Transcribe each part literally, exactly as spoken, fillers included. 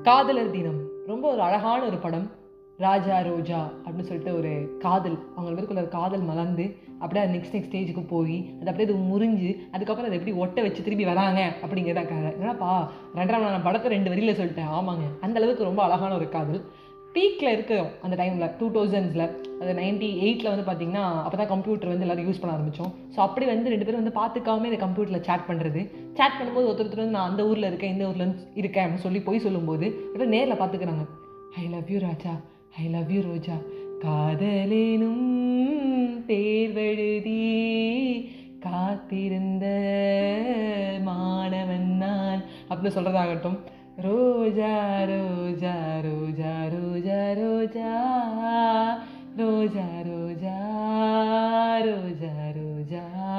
காதலர் தினம் ரொம்ப ஒரு அழகான ஒரு படம். ராஜா ரோஜா அப்படின்னு சொல்லிட்டு ஒரு காதல், அவங்க பேருக்குள்ள ஒரு காதல் மலர்ந்து அப்படியே நெக்ஸ்ட் நெக்ஸ்ட் ஸ்டேஜுக்கு போய் அது அப்படியே அது முறிஞ்சு அதுக்கப்புறம் அதை எப்படி ஒட்ட வச்சு திரும்பி வராங்க அப்படிங்கிறத கதை. என்னப்பா ரெண்டாம் நான் படத்தை ரெண்டு வரியில் சொல்லிட்டேன். ஆமாங்க, அந்த அளவுக்கு ரொம்ப அழகான ஒரு காதல். பீக்கில் இருக்கிறோம் அந்த டைமில், டூ தௌசண்ட்ஸில் அது நைன்டி எயிட்டில் வந்து பார்த்திங்கன்னா அப்போ தான் கம்ப்யூட்டர் வந்து எல்லோரும் யூஸ் பண்ண ஆரம்பித்தோம். ஸோ அப்படி வந்து ரெண்டு பேரும் வந்து பார்த்துக்காம இந்த கம்ப்யூட்டரில் சேட் பண்ணுறது. சேட் பண்ணும்போது ஒருத்தர் ஒருத்தர் வந்து நான் அந்த ஊரில் இருக்கேன் இந்த ஊரில் இருக்கேன் அப்படின்னு சொல்லி போய் சொல்லும்போது இப்போ நேரில் பார்த்துக்கிறாங்க. I love you Raja, I love you Roja, காதலேனும் தேர்வெழுதி காத்திருந்த மாணவன் நான் அப்படின்னு சொல்கிறதாகட்டும். ரோஜா ரோஜா ரோஜா ரோஜா ரோஜா ரோஜா ரோஜா ரோஜா ரோஜா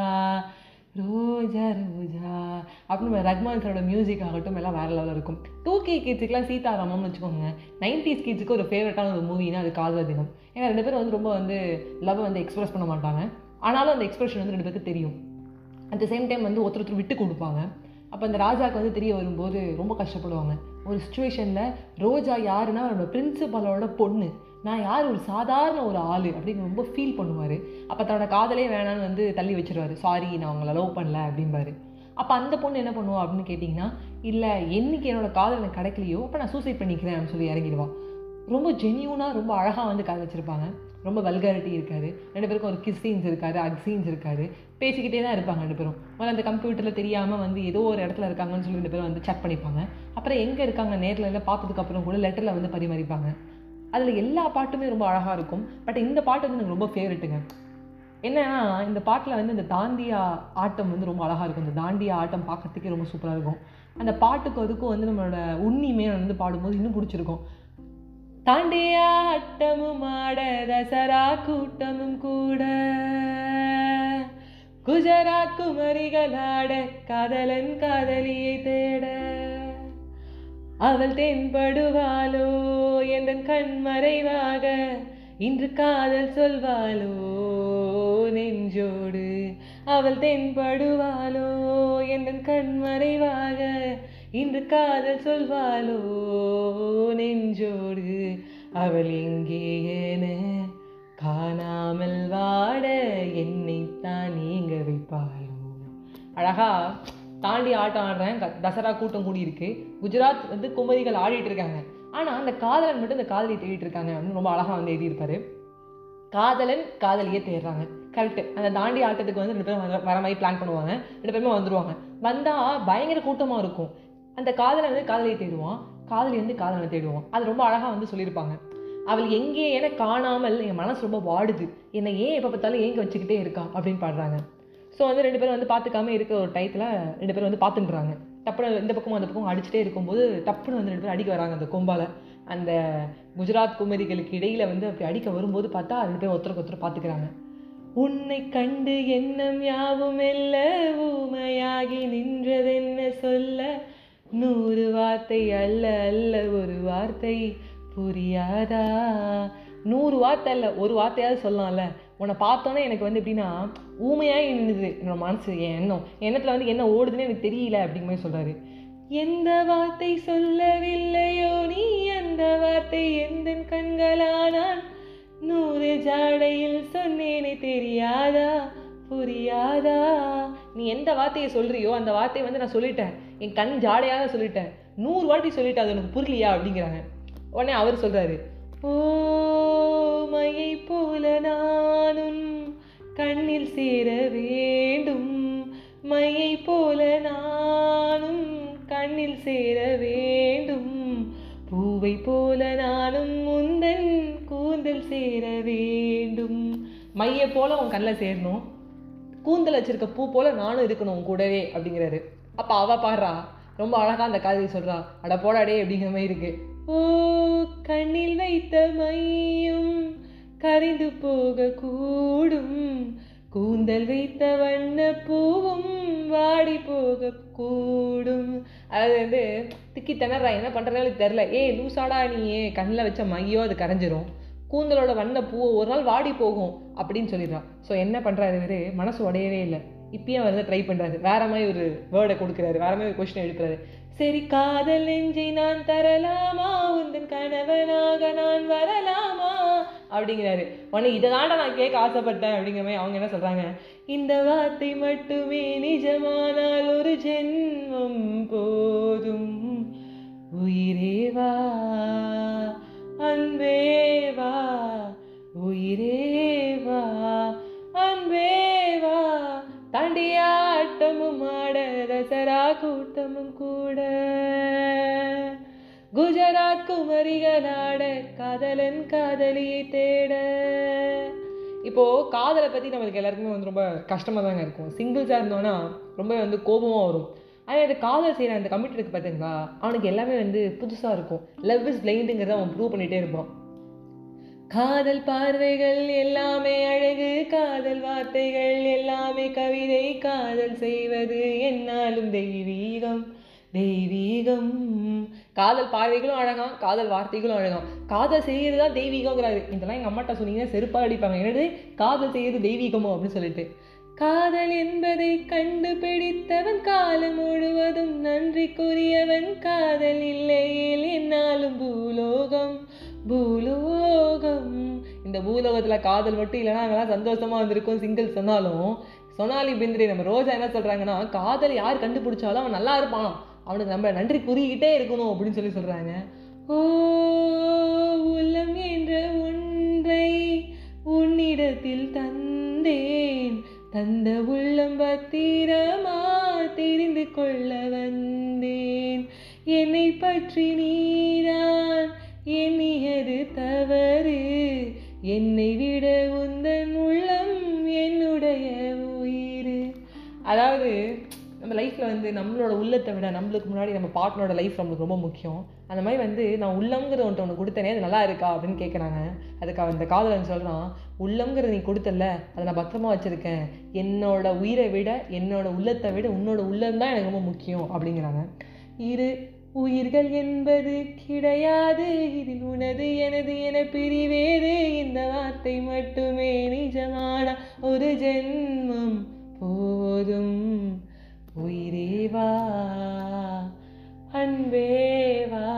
ரோஜா ரோஜா அப்படின்னு ரஹ்மான் சாரோட மியூசிக் ஆகட்டும் எல்லாம் வேறு லெவலில் இருக்கும். டூ கே கிட்ஸுக்கெலாம் சீதாராமம்னு வச்சுக்கோங்க. நைன்டிஸ் கிட்ஸுக்கு ஒரு ஃபேவரட்டான ஒரு மூவினா அது காதலர் தினம். ஏன்னா ரெண்டு பேரும் வந்து ரொம்ப வந்து லவ் வந்து எக்ஸ்பிரஸ் பண்ண மாட்டாங்க, ஆனாலும் அந்த எக்ஸ்பிரஷன் வந்து ரெண்டு பேருக்கு தெரியும். அட் த சேம் டைம் வந்து ஒருத்தர் ஒருத்தர் விட்டு கொடுப்பாங்க. அப்போ அந்த ராஜாவுக்கு வந்து தெரிய வரும்போது ரொம்ப கஷ்டப்படுவாங்க. ஒரு சுச்சுவேஷனில் ரோஜா யாருன்னா அவரோட பிரின்சிபலோட பொண்ணு, நான் யார் ஒரு சாதாரண ஒரு ஆள் அப்படின்னு ரொம்ப ஃபீல் பண்ணுவார். அப்போ தன்னோட காதலே வேணான்னு வந்து தள்ளி வச்சிருவார். சாரி நான் அவங்கள லவ் பண்ணல அப்படின்பாரு. அப்போ அந்த பொண்ணு என்ன பண்ணுவா அப்படின்னு கேட்டிங்கன்னா, இல்லை என்னைக்கு என்னோட காதல் எனக்கு கிடைக்கலையோ அப்போ நான் சூசைட் பண்ணிக்கிறேன் அப்படின்னு சொல்லி இறங்கிடுவான். ரொம்ப ஜென்யூனாக ரொம்ப அழகாக வந்து காதல் வச்சுருப்பாங்க. ரொம்ப வல்காரிட்டி இருக்காது. ரெண்டு பேருக்கும் ஒரு கிஸ் சீன்ஸ் இருக்காது, அக் சீன்ஸ் இருக்காது. பேசிக்கிட்டே தான் இருப்பாங்க ரெண்டு பேரும். முதல்ல அந்த கம்ப்யூட்டரில் தெரியாமல் வந்து ஏதோ ஒரு இடத்துல இருக்காங்கன்னு சொல்லி ரெண்டு பேரும் வந்து செக் பண்ணிப்பாங்க. அப்புறம் எங்கே இருக்காங்க நேரில் எல்லாம் பார்த்ததுக்கப்புறம் கூட லெட்டரில் வந்து பரிமாறிப்பாங்க. அதில் எல்லா பாட்டுமே ரொம்ப அழகாக இருக்கும். பட் இந்த பாட்டு வந்து எனக்கு ரொம்ப ஃபேவரெட்டுங்க. என்னன்னா இந்த பாட்டில் வந்து இந்த தாண்டியா ஆட்டம் வந்து ரொம்ப அழகாக இருக்கும். இந்த தாண்டியா ஆட்டம் பார்க்கறதுக்கே ரொம்ப சூப்பராக இருக்கும். அந்த பாட்டுக்கும் அதுக்கும் வந்து நம்மளோட உண்மையுமே வந்து பாடும்போது இன்னும் பிடிச்சிருக்கும். தாண்டியா ஆட்டமும் ஆட தசரா கூட்டமும் கூட, குஜராத் குமரிகளாட காதலன் காதலியை தேட, அவள் தென்படுவாளோ என் கண்மறைவாக, இன்று காதல் சொல்வாளோ நெஞ்சோடு, அவள் தென்படுவாளோ என் கண்மறைவாக, இன்று காதல் சொல்வாளோ நெஞ்சோடு, அவள் எங்கே என காணாமல் வாட என்னைத்தான் நீங்க வைப்பாளோ. அழகா தாண்டி ஆட்டம் ஆடுறேன், தசரா கூட்டம் கூடி இருக்கு, குஜராத் வந்து குமரிகள் ஆடிட்டு இருக்காங்க, ஆனால் அந்த காதலன் மட்டும் இந்த காதலியை தேடிட்டு இருக்காங்க அப்படின்னு ரொம்ப அழகாக வந்து எழுதியிருப்பாரு. காதலன் காதலியே தேடுறாங்க. கரெக்டு. அந்த தாண்டி ஆட்டத்துக்கு வந்து ரெண்டு பேரும் வர வர மாதிரி பிளான் பண்ணுவாங்க. ரெண்டு பேருமே வந்துடுவாங்க. வந்தால் பயங்கர கூட்டமாக இருக்கும். அந்த காதலை வந்து காதலியை தேடுவான், காதலி வந்து காதலனை தேடுவான். அது ரொம்ப அழகாக வந்து சொல்லியிருப்பாங்க. அவள் எங்கே என காணாமல் என் மனசு ரொம்ப வாடுது, என்னை ஏன் எப்போ பார்த்தாலும் ஏங்க வச்சுக்கிட்டே இருக்கா அப்படின்னு பாடுறாங்க. ஸோ வந்து ரெண்டு பேரும் வந்து பார்த்துக்காம இருக்கிற ஒரு டயத்தில் ரெண்டு பேரும் வந்து பார்த்துட்டுறாங்க. டப்புனு இந்த பக்கமும் அந்த பக்கம் அடிச்சுட்டே இருக்கும்போது டப்புன்னு வந்து ரெண்டு பேரும் அடிக்க வராங்க. அந்த கொம்பால் அந்த குஜராத் குமரிகளுக்கு இடையில் வந்து அப்படி அடிக்க வரும்போது பார்த்தா ரெண்டு பேரும் ஒருத்தருக்கு ஒருத்தர் பார்த்துக்கிறாங்க. உன்னை கண்டு எண்ணம் யாவும் இல்ல, ஊமையாகி நின்றதென்ன சொல்ல, நூறு வார்த்தை அல்ல அல்ல ஒரு வார்த்தை புரியாதா. நூறு வார்த்தை இல்லை ஒரு வார்த்தையாவது சொல்லலாம்ல. உன்னை பார்த்தோன்னே எனக்கு வந்து எப்படின்னா ஊமையாக நின்றுது என்னோட மனசு, என் எண்ணம் எண்ணத்தில் வந்து என்ன ஓடுதுன்னு எனக்கு தெரியல அப்படிங்கிற மாதிரி சொல்கிறாரு. எந்த வார்த்தை சொல்லவில்லையோ நீ, அந்த வார்த்தை எந்த கண்களானான், நூறு ஜாடையில் சொன்னேனே தெரியாதா புரியாதா. நீ எந்த வார்த்தையை சொல்கிறியோ அந்த வார்த்தையை வந்து நான் சொல்லிட்டேன், என் கண் ஜாடையாக சொல்லிட்டேன், நூறு வார்த்தை சொல்லிட்டேன், அது எனக்கு புரியலையா அப்படிங்கிறாங்க. உடனே அவர் சொல்கிறாரு, ஓ மையை போல நானும் கண்ணில் சேர வேண்டும், மையை போல நானும் கண்ணில் சேர வேண்டும், பூவை போல நானும் முந்தன் கூந்தல் சேர வேண்டும். மையை போல உன் கண்ணில் சேரணும், கூந்தல் வச்சிருக்க பூ போல நானும் இருக்கணும் உன் கூடவே அப்படிங்கிறாரு. அப்போ அவ பாடுறா, ரொம்ப அழகாக அந்த காதலி சொல்கிறா, அட போடாடே அப்படிங்கிற மாதிரி இருக்கு. ஓ கண்ணில் வைத்த மையும் கரைந்து போக கூடும், கூந்தல் வைத்த வண்ண பூவும் வாடி போக கூடும். அதாவது வந்து திக்கி திணறா, என்ன பண்ணுறதுனால தெரில. ஏ லூசாடா நீ, கண்ணில் வச்ச மையோ அது கரைஞ்சிரும், கூந்தலோட வண்ண பூவோ ஒரு நாள் வாடி போகும் அப்படின்னு சொல்லிடுறான். ஸோ என்ன பண்ணுறாரு இவர், மனசு உடையவே இல்லை. இப்பயும் வந்து ட்ரை பண்ணுறாரு, வேற மாதிரி ஒரு வேர்டை கொடுக்குறாரு, வேற மாதிரி ஒரு கொஸ்டின் எடுக்கிறாரு. சரி காதல் நெஞ்சை நான் தரலாமா, உந்தன் கணவனாக நான் வரலாமா அப்படிங்கிறாரு. உடனே இதை தாண்டா நான் கேட்க ஆசைப்பட்டேன் அப்படிங்கிற மாதிரி அவங்க என்ன சொல்கிறாங்க, இந்த வார்த்தை மட்டுமே நிஜமானால் ஒரு ஜென்மம் போதும், உயிரேவா அன்பேவா உயிரேவா அன்பேவா, தாண்டியாட்டமும் ஆட தசரா கூட்டமும் கூட, குஜராத் குமரிகளாட காதலன் காதலியை தேட. இப்போது காதலை பற்றி நம்மளுக்கு எல்லாருக்குமே வந்து ரொம்ப கஷ்டமாக தாங்க இருக்கும். சிங்கிள்ஸாக இருந்தோன்னா ரொம்ப வந்து கோபமாக வரும். ஆனால் அது காதல் செய்கிற அந்த கமிட்டருக்கு பார்த்தீங்களா, அவனுக்கு எல்லாமே வந்து புதுசாக இருக்கும். லவ் இஸ் பிளைண்டுங்கிறத அவன் ப்ரூவ் பண்ணிகிட்டே இருப்பான். காதல் பார்வைகள் எல்லாமே அழகு, காதல் வார்த்தைகள் எல்லாமே கவிதை, காதல் செய்வது என்னாலும் தெய்வீகம் தெய்வீகம். காதல் பார்வைகளும் அழகாம், காதல் வார்த்தைகளும் அழகாம், காதல் செய்கிறது தான் தெய்வீகங்கிறாரு. இதெல்லாம் எங்கள் அம்மாட்ட சொன்னீங்கன்னா செருப்பாக அடிப்பாங்க. என்னது காதல் செய்கிறது தெய்வீகமோ அப்படின்னு சொல்லிட்டு. காதல் என்பதை கண்டுபிடித்தவன் காலம் முழுவதும் நன்றிக்குரியவன், காதல் இல்லையேல் என்னாலும் பூலோகம் பூலோகம். இந்த பூலோகத்தில் காதல் மட்டும் இல்லைன்னா அங்கெல்லாம் சந்தோஷமாக வந்திருக்கும் சிங்கிள் சொன்னாலும். சோனாலி பிந்திரி நம்ம ரோஜா என்ன சொல்கிறாங்கன்னா, காதல் யார் கண்டுபிடிச்சாலும் அவன் நல்லா இருப்பான், அவனுக்கு நம்ம நன்றி கூறிக்கிட்டே இருக்கணும் அப்படின்னு சொல்லி சொல்கிறாங்க. ஓ உள்ளம் என்ற ஒன்றை உன்னிடத்தில் தந்தேன், தந்த உள்ளம் பத்திரமா தெரிந்து கொள்ள வந்தேன், என்னை பற்றி நீதான் எண்ணியது தவறு, என்னை விட உந்தன் உள்ளம் என்னுடைய உயிர். அதாவது நம்ம லைஃப்பில் வந்து நம்மளோட உள்ளத்தை விட நம்மளுக்கு முன்னாடி நம்ம பார்ட்னரோட லைஃப் நம்மளுக்கு ரொம்ப முக்கியம். அந்த மாதிரி வந்து நான் உள்ளம்ங்கிற ஒன்று ஒன்று கொடுத்தனே, அது நல்லா இருக்கா அப்படின்னு கேட்குறாங்க. அதுக்கு அவன் இந்த காதலன் சொல்கிறான், உள்ளம்ங்கிறத நீ கொடுத்தல, அதை நான் பத்திரமா வச்சுருக்கேன், என்னோட உயிரை விட என்னோட உள்ளத்தை விட உன்னோட உள்ளம்தான் எனக்கு ரொம்ப முக்கியம் அப்படிங்கிறாங்க. இரு உயிர்கள் என்பது கிடையாது, இதில் உனது எனது என பிரிவேது, இந்த வார்த்தை மட்டுமே நிஜமான ஒரு ஜென்மம் போதும், உயிரேவா அன்பேவா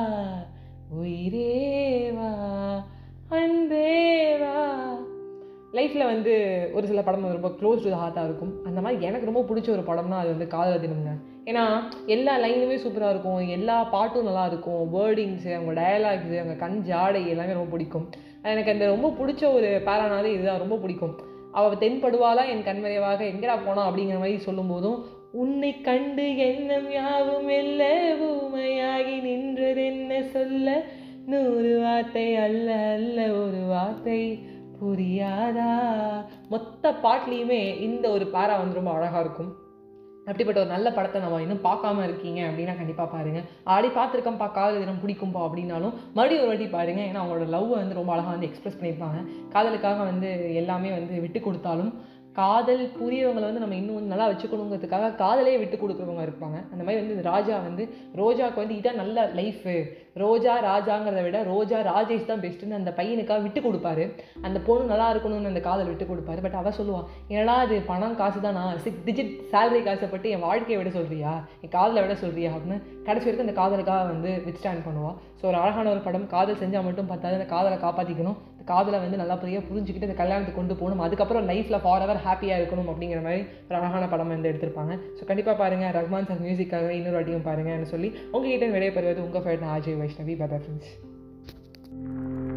உயிரேவா அன்பேவா. லைஃப்பில் வந்து ஒரு சில படம் ரொம்ப க்ளோஸ் டு த ஹார்ட்டாக இருக்கும். அந்த மாதிரி எனக்கு ரொம்ப பிடிச்ச ஒரு படம்னா அது வந்து காதலர் தினம்ங்க. ஏன்னா எல்லா லைனுமே சூப்பராக இருக்கும், எல்லா பாட்டும் நல்லாயிருக்கும், வேர்டிங்ஸு, அவங்க டயலாக்ஸு, அவங்க கண் ஜாடை எல்லாமே ரொம்ப பிடிக்கும். எனக்கு அந்த ரொம்ப பிடிச்ச ஒரு பேரானாலே இதுதான் ரொம்ப பிடிக்கும். அவள் தென்படுவாளா என் கண்மறைவாக எங்கடா போனா அப்படிங்கிற மாதிரி சொல்லும்போதும், உன்னை கண்டு எண்ணம் யாவும் எல்ல ஊமையாகி நின்றதென்ன சொல்ல, நூறு வார்த்தை அல்ல அல்ல ஒரு வார்த்தை புரியாதா. மொத்த பாட்லேயுமே இந்த ஒரு பேரா வந்து ரொம்ப அழகாக இருக்கும். அப்படிப்பட்ட ஒரு நல்ல படத்தை நம்ம இன்னும் பார்க்காம இருக்கீங்க அப்படின்னா கண்டிப்பாக பாருங்கள். ஆடி பார்த்துருக்கேன்ப்பா காதல் தினம் பிடிக்கும்பா அப்படின்னாலும் மறுபடியும் ஒரு வாட்டி பாருங்கள். ஏன்னா அவங்களோட லவ்வை வந்து ரொம்ப அழகாக வந்து எக்ஸ்பிரஸ் பண்ணியிருப்பாங்க. காதலுக்காக வந்து எல்லாமே வந்து விட்டு கொடுத்தாலும் காதல் புரியவங்களை வந்து நம்ம இன்னும் வந்து நல்லா வச்சுக்கணுங்கிறதுக்காக காதலே விட்டு கொடுக்குறவங்க இருப்பாங்க. அந்த மாதிரி வந்து ராஜா வந்து ரோஜாவுக்கு வந்து இதான் நல்ல லைஃபு, ரோஜா ராஜாங்கிறத விட ரோஜா ராஜேஷ் தான் பெஸ்ட்டுன்னு அந்த பையனுக்காக விட்டு கொடுப்பாரு. அந்த பொண்ணு நல்லா இருக்கணும்னு அந்த காதல் விட்டு கொடுப்பாரு. பட் அவள் சொல்லுவான், ஏன்னா அது பணம் காசு தான், நான் சிக்ஸ் டிஜிட் சேலரி காசைப்பட்டு என் வாழ்க்கையை விட சொல்கிறியா, என் காதலை விட சொல்கிறியா அப்படின்னு கடைசி வரைக்கும் அந்த காதலுக்காக வந்து வித் ஸ்டாண்ட் பண்ணுவாள். ஸோ ஒரு அழகான ஒரு படம். காதல் செஞ்சால் மட்டும் பார்த்தாது, அந்த காதலை காப்பாற்றிக்கணும், காதலை வந்து நல்லா பெரிய புரிஞ்சுக்கிட்டு அந்த கல்யாணத்துக்கு கொண்டு போகணும், அதுக்கப்புறம் லைஃப்பில் ஃபார் எவர் ஹாப்பியாக இருக்கணும் அப்படிங்கிற மாதிரி ஒரு அழகான படம் வந்து எடுத்திருப்பாங்க. ஸோ கண்டிப்பாக பாருங்கள். ரஹ்மான் சார் மியூசிக்காக இன்னொரு வாட்டியும் பாருங்கன்னு சொல்லி உங்ககிட்ட விடைபெறுவது உங்கள் favourite RJ Vaishnavi. Bye bye friends.